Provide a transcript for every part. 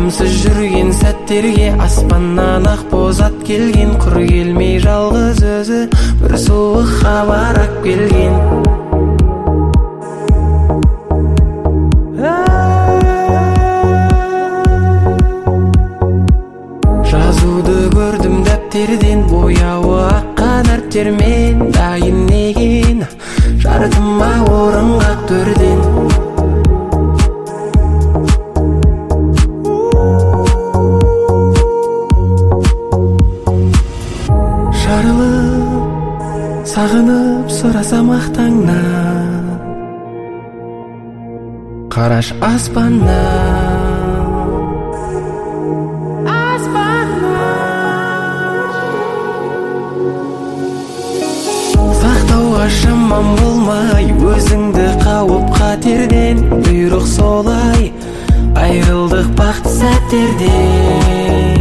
Тынымсыз жүрген сәттерге аспаннан ақ боз ат келген, құр келмей жалғыз өзі бір суық хабар ақ келген. Жазуды көрдім дәптерден, бояуы аққан әріптермен, дайын неген жартыма орын қақ төрден. Жарылып, сағынып сұрасам ақ таңнан, қараш аспаннан. Сақтауға шамам болмай, өзіңді қауып қатерден, бұйрық солай, айырылдық бақытты сәттерден.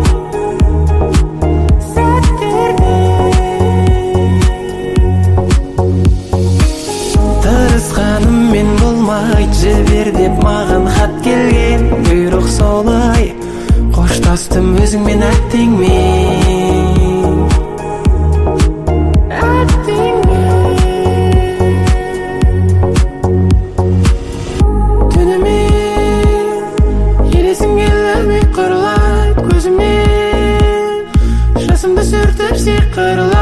Тырысқаныммен болмай, жібер деп маған хат келген, бұйрық солай, қоштастым өзіңмен әттеңмен. Түнімен елесің келмей құрылайды көзімнен, жасымды сүртіп сиқырлай.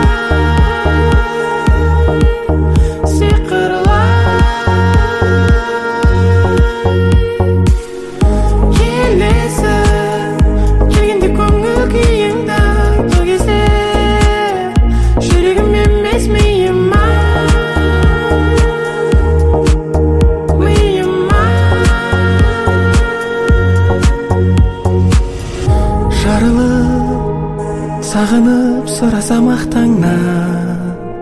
Сағынып сұрасам ақ таңнан,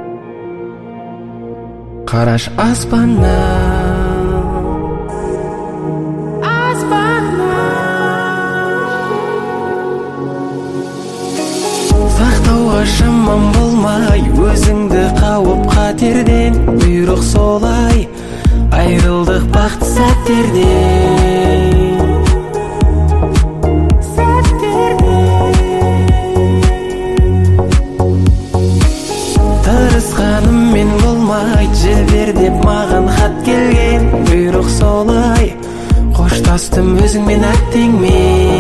қараш аспаннан. Сақтауға шамам болмай, өзіңді қауып қатерден, бұйрық солай, айырылдық бақытты сәттерден. Тырысқаныммен болмай, жібер деп маған хат келген, бұйрық солай, қоштастым өзіңмен әттеңмен.